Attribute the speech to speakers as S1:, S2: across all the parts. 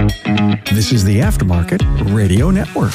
S1: This is the Aftermarket Radio Network.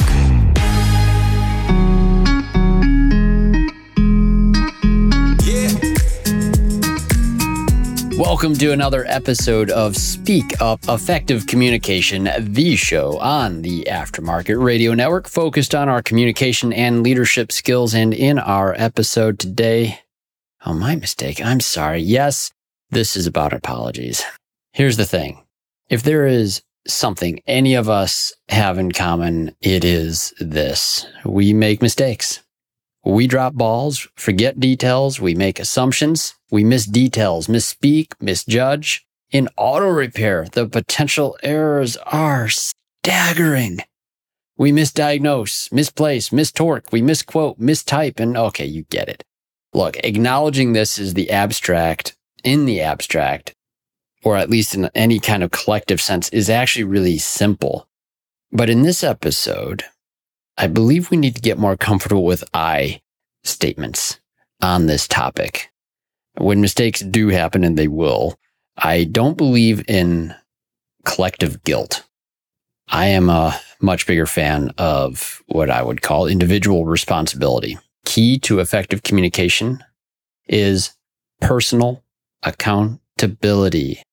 S2: Welcome to another episode of Speak Up Effective Communication, the show on the Aftermarket Radio Network focused on our communication and leadership skills. And in our episode today, my mistake. I'm sorry. Yes, this is about apologies. Here's the thing. If there is something any of us have in common, it is this. We make mistakes. We drop balls, forget details, we make assumptions, we miss details, misspeak, misjudge. In auto repair, the potential errors are staggering. We misdiagnose, misplace, mistorque, we misquote, mistype, and okay, you get it. Look, acknowledging this is in the abstract, or at least in any kind of collective sense, is actually really simple. But in this episode, I believe we need to get more comfortable with I statements on this topic. When mistakes do happen, and they will, I don't believe in collective guilt. I am a much bigger fan of what I would call individual responsibility. Key to effective communication is personal accountability.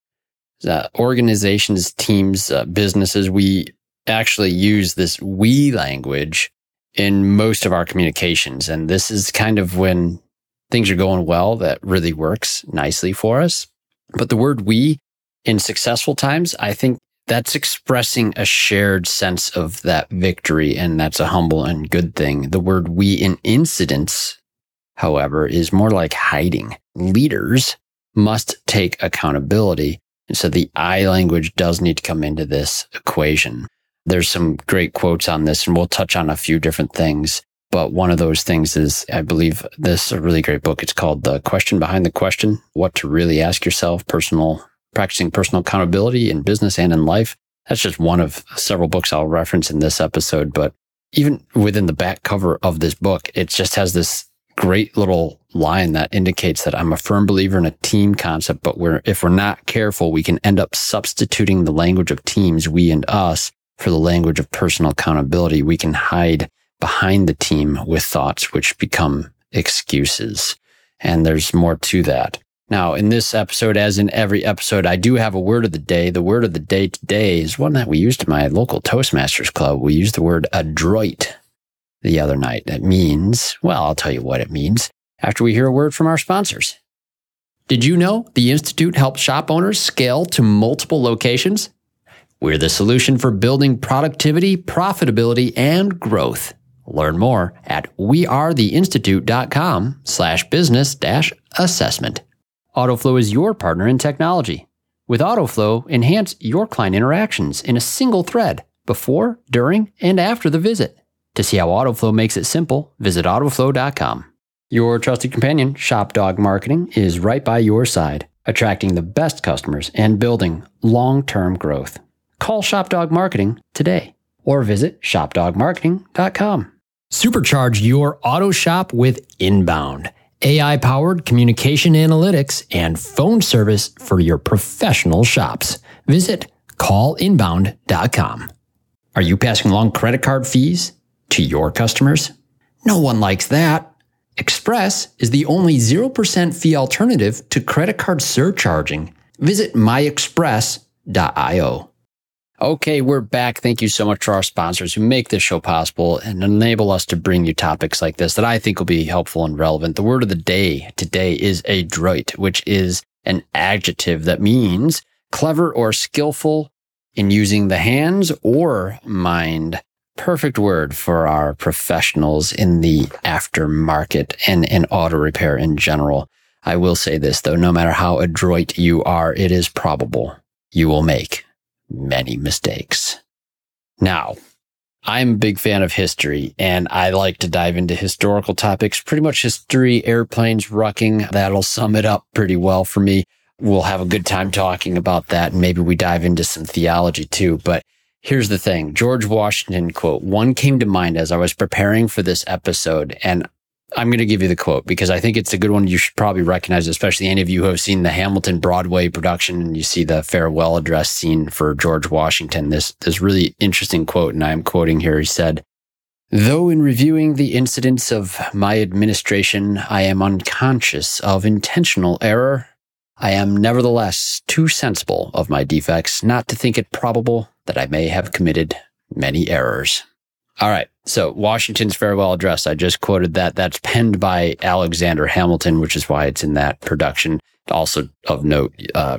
S2: Organizations, teams, businesses, we actually use this we language in most of our communications. And this is kind of when things are going well, that really works nicely for us. But the word we in successful times, I think that's expressing a shared sense of that victory. And that's a humble and good thing. The word we in incidents, however, is more like hiding. Leaders must take accountability. And so the I language does need to come into this equation. There's some great quotes on this, and we'll touch on a few different things. But one of those things is, I believe this is a really great book. It's called The Question Behind the Question, What to Really Ask Yourself, Practicing Personal Accountability in Business and in Life. That's just one of several books I'll reference in this episode. But even within the back cover of this book, it just has this great little line that indicates that I'm a firm believer in a team concept, but if we're not careful, we can end up substituting the language of teams, we and us, for the language of personal accountability. We can hide behind the team with thoughts which become excuses. And there's more to that. Now, in this episode, as in every episode, I do have a word of the day. The word of the day today is one that we used in my local Toastmasters club. We used the word adroit the other night. That means, well, I'll tell you what it means after we hear a word from our sponsors. Did you know the Institute helps shop owners scale to multiple locations? We're the solution for building productivity, profitability, and growth. Learn more at wearetheinstitute.com/business-assessment. AutoFlow is your partner in technology. With AutoFlow, enhance your client interactions in a single thread before, during, and after the visit. To see how AutoFlow makes it simple, visit autoflow.com. Your trusted companion, ShopDog Marketing, is right by your side, attracting the best customers and building long-term growth. Call ShopDog Marketing today or visit shopdogmarketing.com. Supercharge your auto shop with Inbound, AI-powered communication analytics and phone service for your professional shops. Visit callinbound.com. Are you passing along credit card fees to your customers? No one likes that. Express is the only 0% fee alternative to credit card surcharging. Visit myexpress.io. Okay, we're back. Thank you so much to our sponsors who make this show possible and enable us to bring you topics like this that I think will be helpful and relevant. The word of the day today is adroit, which is an adjective that means clever or skillful in using the hands or mind. Perfect word for our professionals in the aftermarket and in auto repair in general. I will say this, though, no matter how adroit you are, it is probable you will make many mistakes. Now, I'm a big fan of history, and I like to dive into historical topics, pretty much history, airplanes, rucking. That'll sum it up pretty well for me. We'll have a good time talking about that, and maybe we dive into some theology too. But here's the thing. George Washington quote, one came to mind as I was preparing for this episode, and I'm going to give you the quote because I think it's a good one. You should probably recognize it, especially any of you who have seen the Hamilton Broadway production and you see the farewell address scene for George Washington. This really interesting quote, and I'm quoting here. He said, "Though in reviewing the incidents of my administration, I am unconscious of intentional error, I am nevertheless too sensible of my defects not to think it probable that I may have committed many errors." All right. So Washington's farewell address, I just quoted that. That's penned by Alexander Hamilton, which is why it's in that production. Also of note,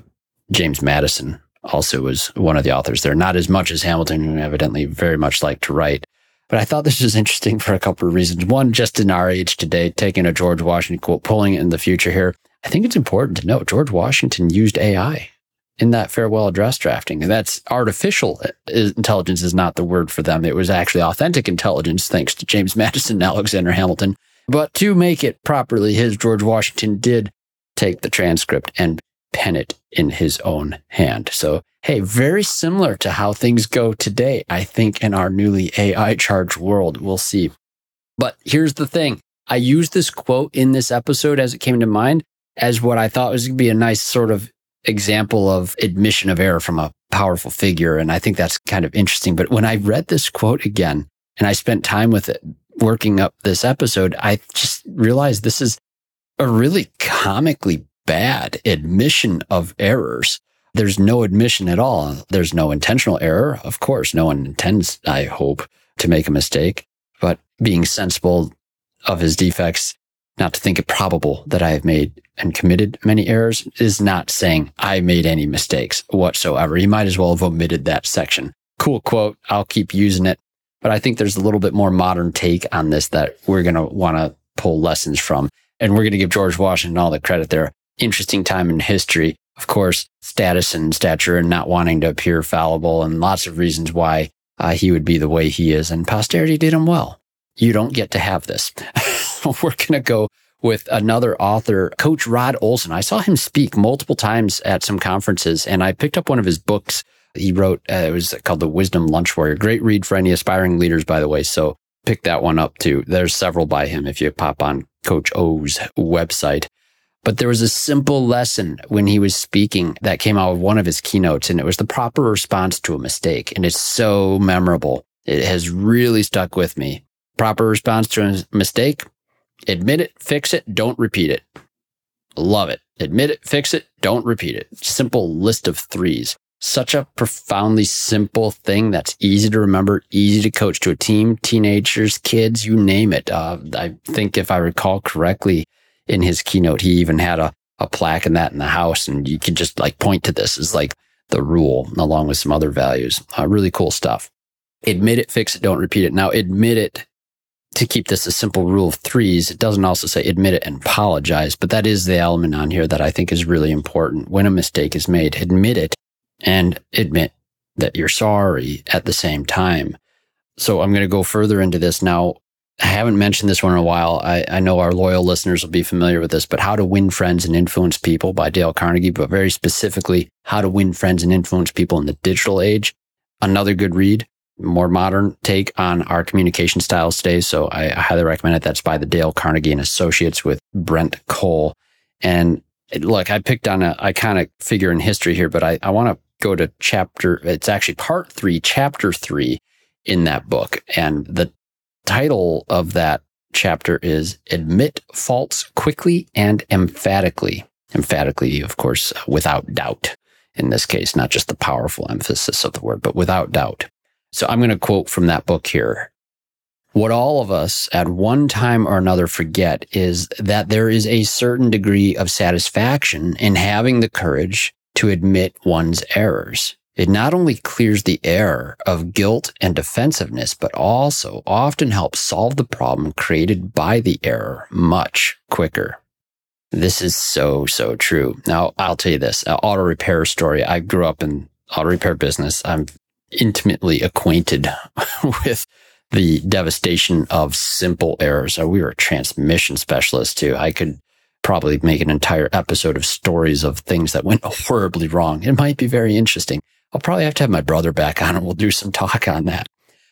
S2: James Madison also was one of the authors there. Not as much as Hamilton, who evidently very much liked to write. But I thought this was interesting for a couple of reasons. One, just in our age today, taking a George Washington quote, pulling it in the future here. I think it's important to note George Washington used AI in that farewell address drafting. And that's artificial intelligence is not the word for them. It was actually authentic intelligence, thanks to James Madison and Alexander Hamilton. But to make it properly, George Washington did take the transcript and pen it in his own hand. So, hey, very similar to how things go today, I think, in our newly AI-charged world. We'll see. But here's the thing. I used this quote in this episode as it came to mind as what I thought was going to be a nice sort of example of admission of error from a powerful figure. And I think that's kind of interesting. But when I read this quote again, and I spent time with it, working up this episode, I just realized this is a really comically bad admission of errors. There's no admission at all. There's no intentional error. Of course, no one intends, I hope, to make a mistake. But being sensible of his defects, not to think it probable that I have made and committed many errors, is not saying I made any mistakes whatsoever. You might as well have omitted that section. Cool quote. I'll keep using it. But I think there's a little bit more modern take on this that we're going to want to pull lessons from. And we're going to give George Washington all the credit there. Interesting time in history. Of course, status and stature and not wanting to appear fallible and lots of reasons why he would be the way he is. And posterity did him well. You don't get to have this. We're going to go with another author, Coach Rod Olson. I saw him speak multiple times at some conferences, and I picked up one of his books. He wrote, it was called The Wisdom Lunch Warrior. Great read for any aspiring leaders, by the way. So pick that one up too. There's several by him if you pop on Coach O's website. But there was a simple lesson when he was speaking that came out of one of his keynotes, and it was the proper response to a mistake. And it's so memorable. It has really stuck with me. Proper response to a mistake: admit it, fix it, don't repeat it. Love it. Admit it, fix it, don't repeat it. Simple list of 3s. Such a profoundly simple thing that's easy to remember, easy to coach to a team, teenagers, kids, you name it. I think if I recall correctly, in his keynote, he even had a plaque and that in the house, and you could just like point to this as like the rule along with some other values. Really cool stuff. Admit it, fix it, don't repeat it. Now, admit it, to keep this a simple rule of 3s, it doesn't also say admit it and apologize, but that is the element on here that I think is really important. When a mistake is made, admit it and admit that you're sorry at the same time. So I'm going to go further into this now. I haven't mentioned this one in a while. I know our loyal listeners will be familiar with this, but How to Win Friends and Influence People by Dale Carnegie, but very specifically, How to Win Friends and Influence People in the Digital Age. Another good read. More modern take on our communication styles today. So I highly recommend it. That's by the Dale Carnegie and Associates with Brent Cole. And look, I picked on a iconic figure in history here, but I want to go to it's actually part 3, chapter 3 in that book. And the title of that chapter is Admit Faults Quickly and Emphatically. Emphatically, of course, without doubt. In this case, not just the powerful emphasis of the word, but without doubt. So I'm going to quote from that book here. What all of us at one time or another forget is that there is a certain degree of satisfaction in having the courage to admit one's errors. It not only clears the air of guilt and defensiveness, but also often helps solve the problem created by the error much quicker. This is so, so true. Now, I'll tell you this, auto repair story. I grew up in auto repair business. I'm intimately acquainted with the devastation of simple errors. We were a transmission specialist too. I could probably make an entire episode of stories of things that went horribly wrong. It might be very interesting. I'll probably have to have my brother back on and we'll do some talk on that.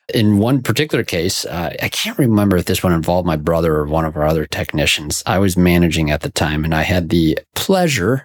S2: In one particular case, I can't remember if this one involved my brother or one of our other technicians. I was managing at the time, and I had the pleasure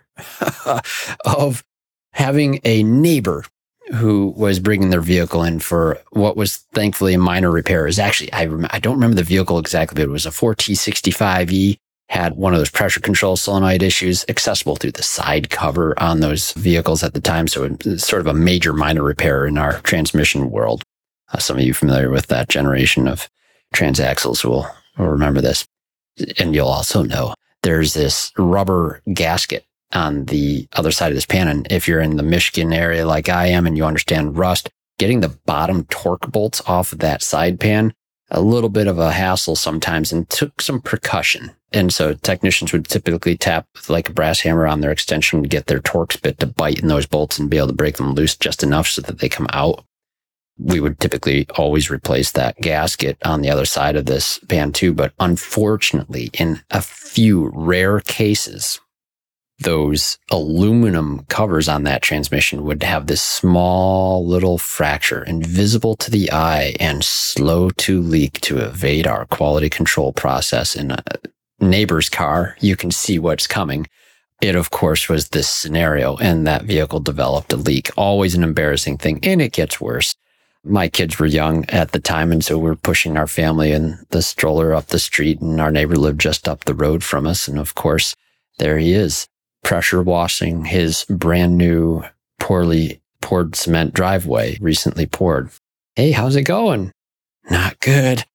S2: of having a neighbor who was bringing their vehicle in for what was thankfully a minor repair. It was actually, I don't remember the vehicle exactly, but it was a 4T65E, had one of those pressure control solenoid issues accessible through the side cover on those vehicles at the time. So it was sort of a major minor repair in our transmission world. Some of you familiar with that generation of transaxles will remember this. And you'll also know there's this rubber gasket on the other side of this pan. And if you're in the Michigan area like I am and you understand rust, getting the bottom torque bolts off of that side pan, a little bit of a hassle sometimes and took some percussion. And so technicians would typically tap with like a brass hammer on their extension to get their Torx bit to bite in those bolts and be able to break them loose just enough so that they come out. We would typically always replace that gasket on the other side of this pan too. But unfortunately, in a few rare cases, those aluminum covers on that transmission would have this small little fracture, invisible to the eye and slow to leak to evade our quality control process. In a neighbor's car, you can see what's coming. It, of course, was this scenario, and that vehicle developed a leak. Always an embarrassing thing, and it gets worse. My kids were young at the time, and so we're pushing our family in the stroller up the street, and our neighbor lived just up the road from us. And of course, there he is, pressure washing his brand new, poorly poured cement driveway, recently poured. Hey, how's it going? Not good.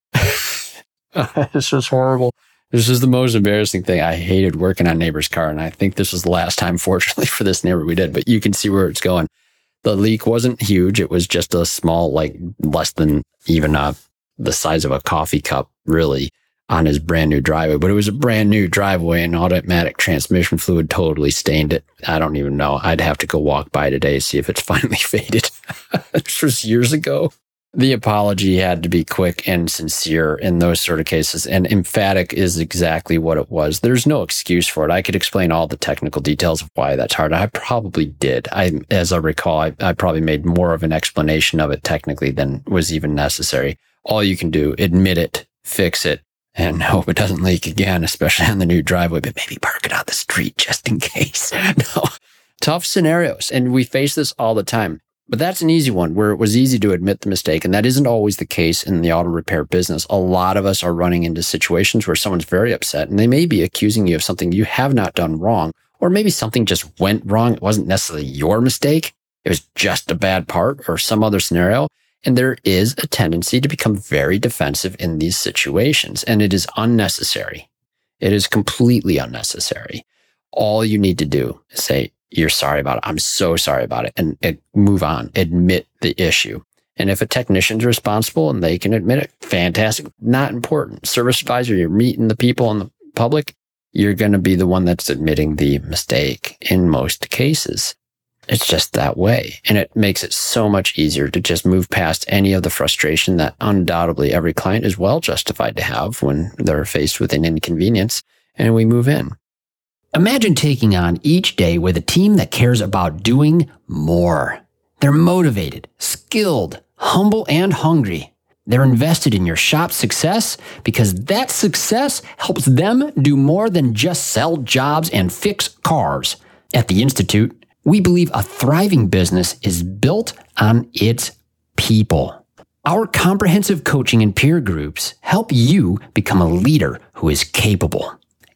S2: This was horrible. This is the most embarrassing thing. I hated working on neighbor's car, and I think this was the last time, fortunately, for this neighbor we did, but you can see where it's going. The leak wasn't huge. It was just a small, like less than even the size of a coffee cup, really, on his brand new driveway. But it was a brand new driveway, and automatic transmission fluid totally stained it. I don't even know. I'd have to go walk by today to see if it's finally faded. This was years ago. The apology had to be quick and sincere in those sort of cases, and emphatic is exactly what it was. There's no excuse for it. I could explain all the technical details of why that's hard. I probably did. As I recall, I probably made more of an explanation of it technically than was even necessary. All you can do, admit it, fix it, and hope it doesn't leak again, especially on the new driveway, but maybe park it on the street just in case. No, tough scenarios, and we face this all the time. But that's an easy one where it was easy to admit the mistake. And that isn't always the case in the auto repair business. A lot of us are running into situations where someone's very upset and they may be accusing you of something you have not done wrong, or maybe something just went wrong. It wasn't necessarily your mistake. It was just a bad part or some other scenario. And there is a tendency to become very defensive in these situations. And it is unnecessary. It is completely unnecessary. All you need to do is say, you're sorry about it. I'm so sorry about it. And move on. Admit the issue. And if a technician's responsible and they can admit it, fantastic. Not important. Service advisor, you're meeting the people in the public. You're going to be the one that's admitting the mistake in most cases. It's just that way. And it makes it so much easier to just move past any of the frustration that undoubtedly every client is well justified to have when they're faced with an inconvenience, and we move in. Imagine taking on each day with a team that cares about doing more. They're motivated, skilled, humble, and hungry. They're invested in your shop's success because that success helps them do more than just sell jobs and fix cars. At the Institute, we believe a thriving business is built on its people. Our comprehensive coaching and peer groups help you become a leader who is capable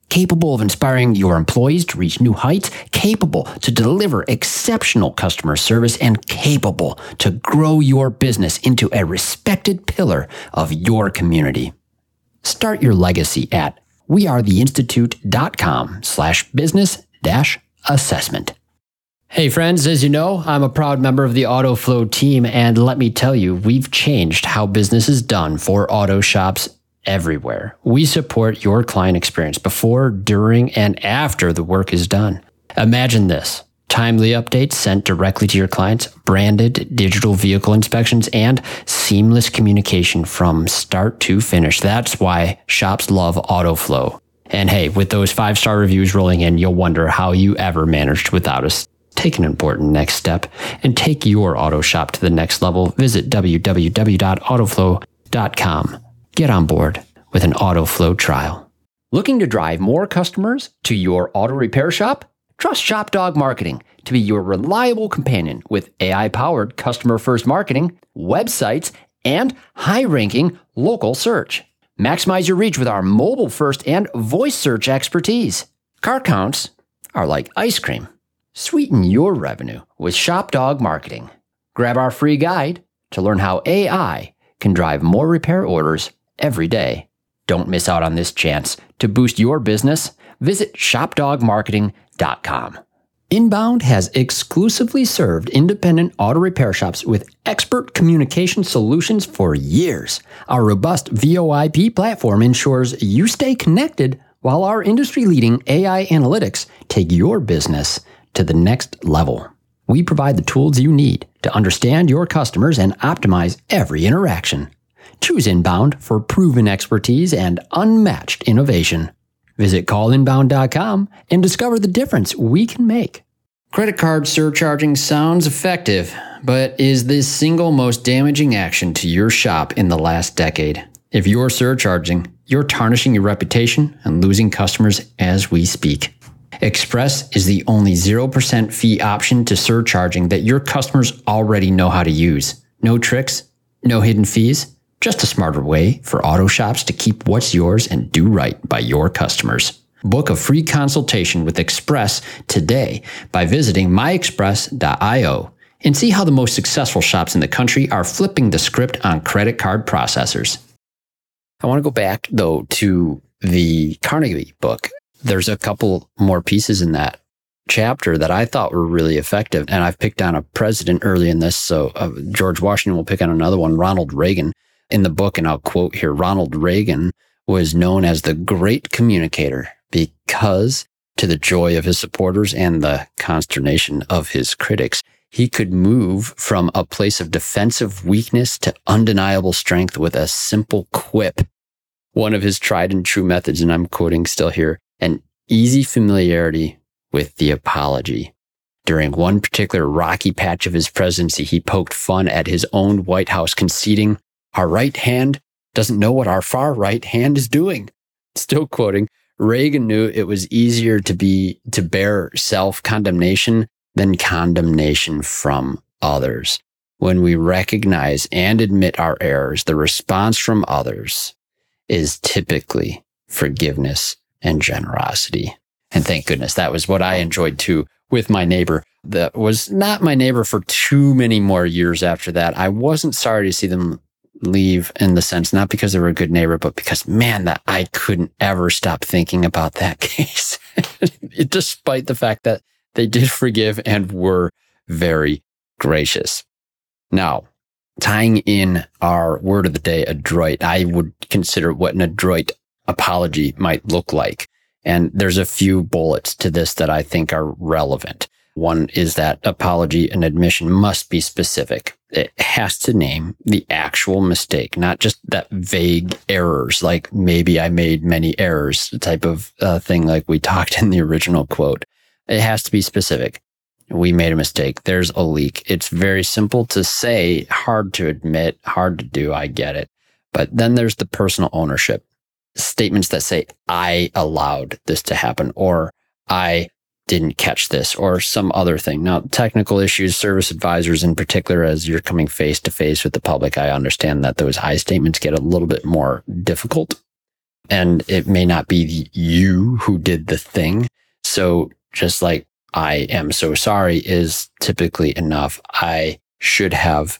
S2: of inspiring your employees to reach new heights, capable to deliver exceptional customer service, and capable to grow your business into a respected pillar of your community. Start your legacy at wearetheinstitute.com/business-assessment. Hey friends, as you know, I'm a proud member of the AutoFlow team, and let me tell you, we've changed how business is done for auto shops everywhere. We support your client experience before, during, and after the work is done. Imagine this: timely updates sent directly to your clients, branded digital vehicle inspections, and seamless communication from start to finish. That's why shops love AutoFlow. And hey, with those 5-star reviews rolling in, you'll wonder how you ever managed without us. Take an important next step and take your auto shop to the next level. Visit www.autoflow.com. Get on board with an AutoFlow trial. Looking to drive more customers to your auto repair shop? Trust ShopDog Marketing to be your reliable companion with AI-powered customer-first marketing, websites, and high-ranking local search. Maximize your reach with our mobile-first and voice search expertise. Car counts are like ice cream. Sweeten your revenue with ShopDog Marketing. Grab our free guide to learn how AI can drive more repair orders every day. Don't miss out on this chance to boost your business. Visit shopdogmarketing.com. Inbound has exclusively served independent auto repair shops with expert communication solutions for years. Our robust VoIP platform ensures you stay connected while our industry-leading AI analytics take your business to the next level. We provide the tools you need to understand your customers and optimize every interaction. Choose Inbound for proven expertise and unmatched innovation. Visit callinbound.com and discover the difference we can make. Credit card surcharging sounds effective, but is the single most damaging action to your shop in the last decade. If you're surcharging, you're tarnishing your reputation and losing customers as we speak. Express is the only 0% fee option to surcharging that your customers already know how to use. No tricks, no hidden fees. Just a smarter way for auto shops to keep what's yours and do right by your customers. Book a free consultation with Express today by visiting myexpress.io and see how the most successful shops in the country are flipping the script on credit card processors. I want to go back, though, to the Carnegie book. There's a couple more pieces in that chapter that I thought were really effective, and I've picked on a president early in this, so George Washington will pick on another one, Ronald Reagan. In the book, and I'll quote here, Ronald Reagan was known as the great communicator because, to the joy of his supporters and the consternation of his critics, he could move from a place of defensive weakness to undeniable strength with a simple quip. One of his tried and true methods, and I'm quoting still here, an easy familiarity with the apology. During one particular rocky patch of his presidency, he poked fun at his own White House, conceding, "Our right hand doesn't know what our far right hand is doing." Still quoting, Reagan knew it was easier to bear self-condemnation than condemnation from others. When we recognize and admit our errors, the response from others is typically forgiveness and generosity. And thank goodness, that was what I enjoyed too with my neighbor. That was not my neighbor for too many more years after that. I wasn't sorry to see them leave, in the sense, not because they were a good neighbor, but because, man, that I couldn't ever stop thinking about that case, despite the fact that they did forgive and were very gracious. Now, tying in our word of the day, adroit, I would consider what an adroit apology might look like. And there's a few bullets to this that I think are relevant. One is that apology and admission must be specific. It has to name the actual mistake, not just that vague errors, like maybe I made many errors type of thing like we talked in the original quote. It has to be specific. We made a mistake. There's a leak. It's very simple to say, hard to admit, hard to do. I get it. But then there's the personal ownership. Statements that say, I allowed this to happen, or I didn't catch this, or some other thing. Now, technical issues, service advisors in particular, as you're coming face to face with the public, I understand that those I statements get a little bit more difficult, and it may not be you who did the thing. So just like I am so sorry is typically enough. I should have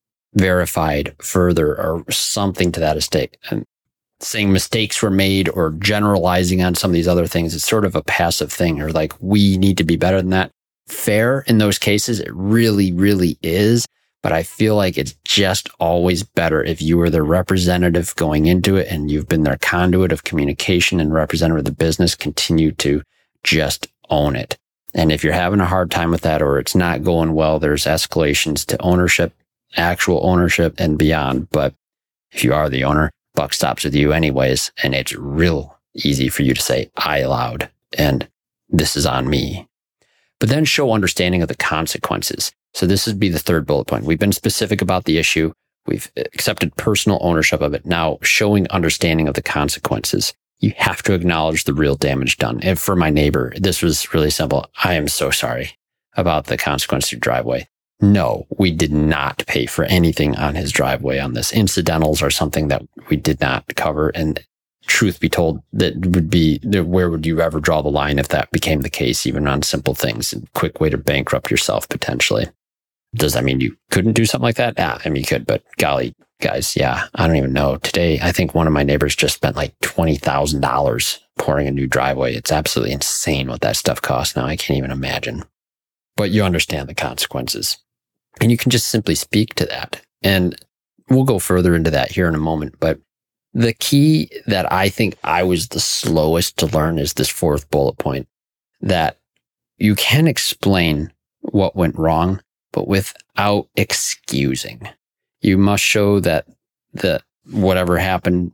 S2: verified further or something to that extent. And saying mistakes were made or generalizing on some of these other things, it's sort of a passive thing, or like, we need to be better than that. Fair in those cases, it really, really is. But I feel like it's just always better if you are the representative going into it and you've been their conduit of communication and representative of the business, continue to just own it. And if you're having a hard time with that, or it's not going well, there's escalations to ownership, actual ownership and beyond. But if you are the owner, buck stops with you anyways. And it's real easy for you to say, I allowed, and this is on me. but then show understanding of the consequences. So this would be the third bullet point. We've been specific about the issue. We've accepted personal ownership of it. Now, showing understanding of the consequences. You have to acknowledge the real damage done. And for my neighbor, this was really simple. I am so sorry about the consequence of your driveway. No, we did not pay for anything on his driveway on this. Incidentals are something that we did not cover. And truth be told, that would be, where would you ever draw the line if that became the case, even on simple things? A quick way to bankrupt yourself, potentially. Does that mean you couldn't do something like that? I mean, you could, but golly, guys, yeah, I don't even know. Today, I think one of my neighbors just spent like $20,000 pouring a new driveway. It's absolutely insane what that stuff costs now. I can't even imagine. But you understand the consequences. And you can just simply speak to that. And we'll go further into that here in a moment. But the key that I think I was the slowest to learn is this fourth bullet point, that you can explain what went wrong, but without excusing. You must show that whatever happened.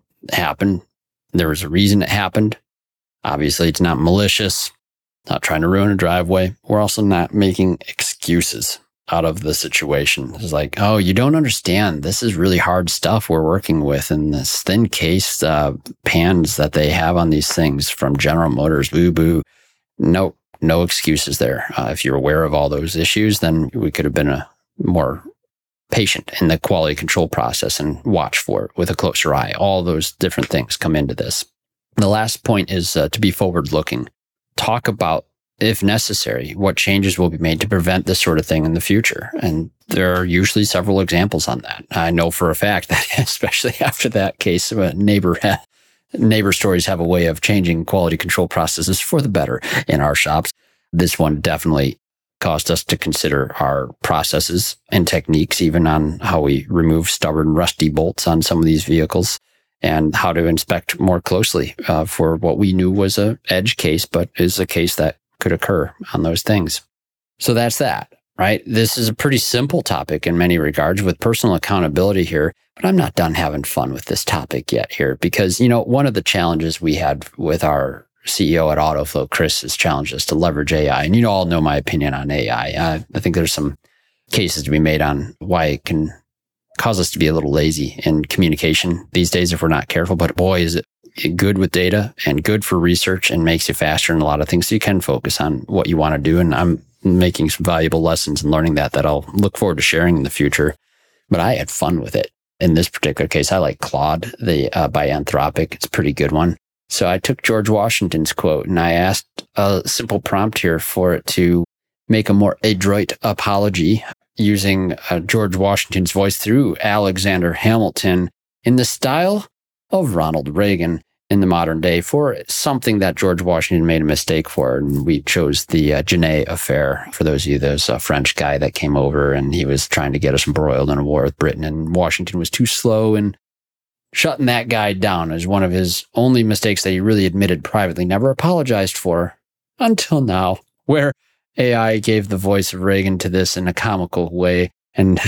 S2: There was a reason it happened. Obviously, it's not malicious, not trying to ruin a driveway. We're also not making excuses out of the situation. It's like, oh, you don't understand. This is really hard stuff we're working with in this thin case pans that they have on these things from General Motors. Boo. No excuses there. If you're aware of all those issues, then we could have been a more patient in the quality control process and watch for it with a closer eye. All those different things come into this. The last point is to be forward-looking. Talk about, if necessary, what changes will be made to prevent this sort of thing in the future. And there are usually several examples on that. I know for a fact that, especially after that case, neighbor stories have a way of changing quality control processes for the better in our shops. This one definitely caused us to consider our processes and techniques, even on how we remove stubborn, rusty bolts on some of these vehicles, and how to inspect more closely for what we knew was a edge case, but is a case that could occur on those things. So that's that, right? This is a pretty simple topic in many regards with personal accountability here, but I'm not done having fun with this topic yet here because, one of the challenges we had with our CEO at Autoflow, Chris, has challenged us to leverage AI. And you all know my opinion on AI. I think there's some cases to be made on why it can cause us to be a little lazy in communication these days if we're not careful. But boy, is it good with data and good for research and makes you faster in a lot of things. So you can focus on what you want to do. And I'm making some valuable lessons and learning that I'll look forward to sharing in the future. But I had fun with it. In this particular case, I like Claude by Anthropic. It's a pretty good one. So I took George Washington's quote and I asked a simple prompt here for it to make a more adroit apology using George Washington's voice through Alexander Hamilton in the style of Ronald Reagan in the modern day for something that George Washington made a mistake for. And we chose the Genet affair. For those of you, there's a French guy that came over and he was trying to get us embroiled in a war with Britain, and Washington was too slow in shutting that guy down as one of his only mistakes that he really admitted privately, never apologized for until now, where AI gave the voice of Reagan to this in a comical way. And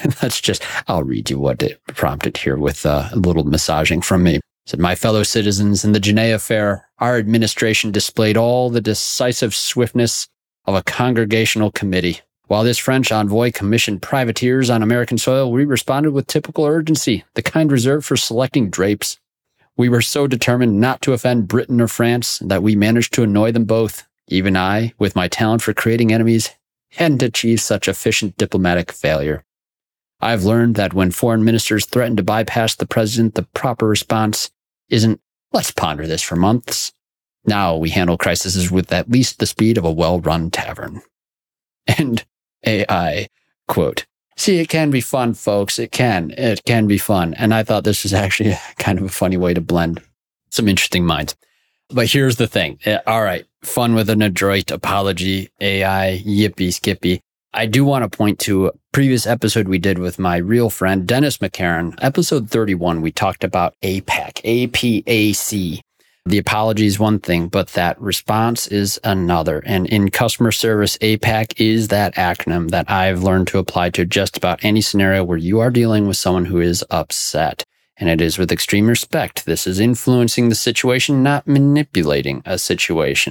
S2: I'll read you what it prompted here with a little massaging from me. It said, "My fellow citizens, in the Genet affair, our administration displayed all the decisive swiftness of a congregational committee. While this French envoy commissioned privateers on American soil, we responded with typical urgency, the kind reserved for selecting drapes. We were so determined not to offend Britain or France that we managed to annoy them both. Even I, with my talent for creating enemies, hadn't achieved such efficient diplomatic failure. I've learned that when foreign ministers threaten to bypass the president, the proper response isn't, let's ponder this for months. Now we handle crises with at least the speed of a well-run tavern." And AI quote. See, it can be fun, folks. It can be fun. And I thought this was actually kind of a funny way to blend some interesting minds. But here's the thing. All right. Fun with an adroit apology, AI, yippee skippy. I do want to point to a previous episode we did with my real friend, Dennis McCarran. Episode 31, we talked about APAC, A-P-A-C. The apology is one thing, but that response is another. And in customer service, APAC is that acronym that I've learned to apply to just about any scenario where you are dealing with someone who is upset. And it is with extreme respect. This is influencing the situation, not manipulating a situation.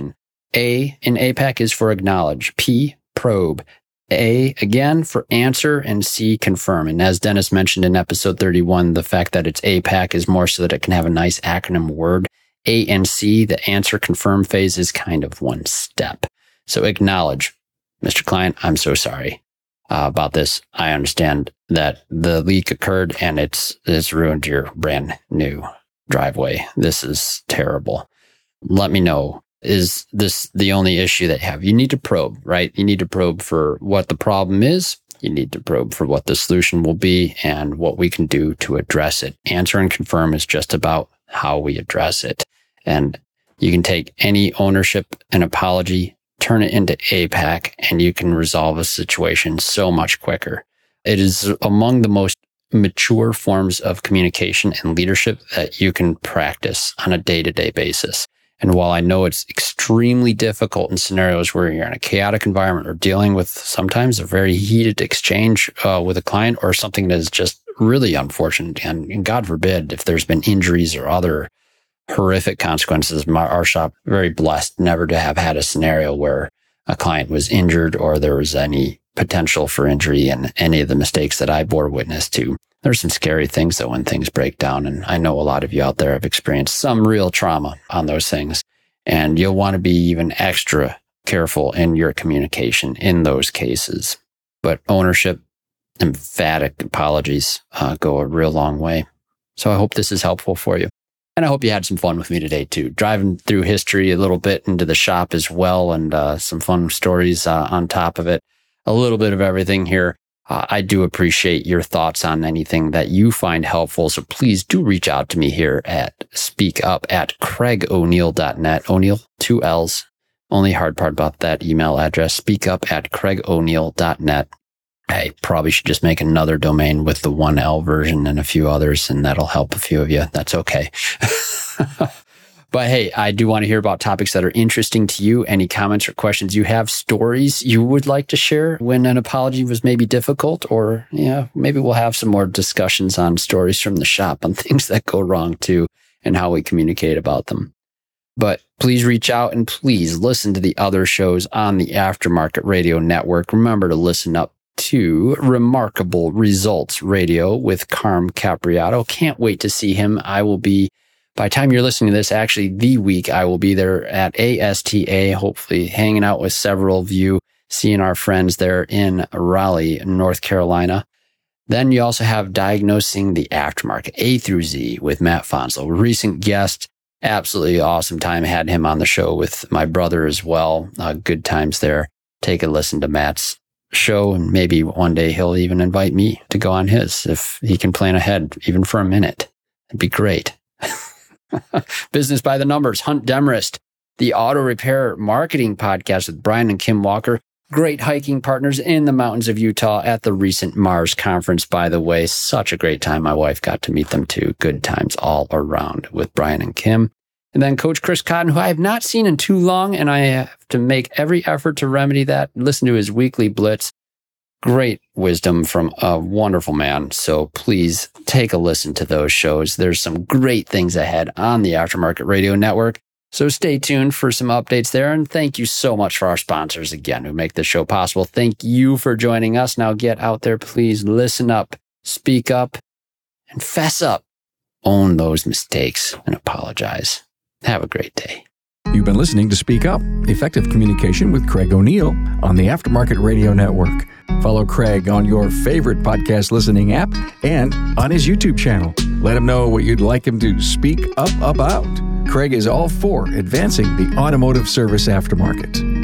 S2: A in APAC is for acknowledge. P, probe. A, again, for answer, and C, confirm. And as Dennis mentioned in episode 31, the fact that it's APAC is more so that it can have a nice acronym word. A and C, the answer confirm phase, is kind of one step. So acknowledge. Mr. Client, I'm so sorry about this. I understand that the leak occurred and it's ruined your brand new driveway. This is terrible. Let me know. Is this the only issue that you have? You need to probe, right? You need to probe for what the problem is. You need to probe for what the solution will be and what we can do to address it. Answer and confirm is just about how we address it. And you can take any ownership and apology, turn it into APAC, and you can resolve a situation so much quicker. It is among the most mature forms of communication and leadership that you can practice on a day-to-day basis. And while I know it's extremely difficult in scenarios where you're in a chaotic environment or dealing with sometimes a very heated exchange with a client or something that is just really unfortunate, and God forbid if there's been injuries or other horrific consequences, our shop very blessed never to have had a scenario where a client was injured or there was any potential for injury in any of the mistakes that I bore witness to. There's some scary things though when things break down. And I know a lot of you out there have experienced some real trauma on those things. And you'll want to be even extra careful in your communication in those cases. But ownership, emphatic apologies go a real long way. So I hope this is helpful for you. And I hope you had some fun with me today too. Driving through history a little bit into the shop as well, and some fun stories on top of it. A little bit of everything here. I do appreciate your thoughts on anything that you find helpful. So please do reach out to me here at speakup@craigoneal.net. O'Neal, 2 L's. Only hard part about that email address, speakup@craigoneal.net. I probably should just make another domain with the 1L version and a few others, and that'll help a few of you. That's okay. But hey, I do want to hear about topics that are interesting to you. Any comments or questions you have, stories you would like to share when an apology was maybe difficult, or maybe we'll have some more discussions on stories from the shop on things that go wrong too and how we communicate about them. But please reach out and please listen to the other shows on the Aftermarket Radio Network. Remember to listen up to Remarkable Results Radio with Carm Capriato. Can't wait to see him. I will be, by the time you're listening to this, actually the week, I will be there at ASTA, hopefully hanging out with several of you, seeing our friends there in Raleigh, North Carolina. Then you also have Diagnosing the Aftermarket, A through Z with Matt Fonslow, recent guest. Absolutely awesome time. Had him on the show with my brother as well. Good times there. Take a listen to Matt's show, and maybe one day he'll even invite me to go on his if he can plan ahead even for a minute. It'd be great. Business by the Numbers, Hunt Demarest, the Auto Repair Marketing Podcast with Brian and Kim Walker. Great hiking partners in the mountains of Utah at the recent Mars conference, by the way. Such a great time. My wife got to meet them too. Good times all around with Brian and Kim. And then Coach Chris Cotton, who I have not seen in too long, and I have to make every effort to remedy that. Listen to his weekly blitz. Great wisdom from a wonderful man. So please take a listen to those shows. There's some great things ahead on the Aftermarket Radio Network. So stay tuned for some updates there. And thank you so much for our sponsors again who make this show possible. Thank you for joining us. Now get out there, please listen up, speak up, and fess up. Own those mistakes and apologize. Have a great day.
S1: You've been listening to Speak Up, Effective Communication with Craig O'Neal on the Aftermarket Radio Network. Follow Craig on your favorite podcast listening app and on his YouTube channel. Let him know what you'd like him to speak up about. Craig is all for advancing the automotive service aftermarket.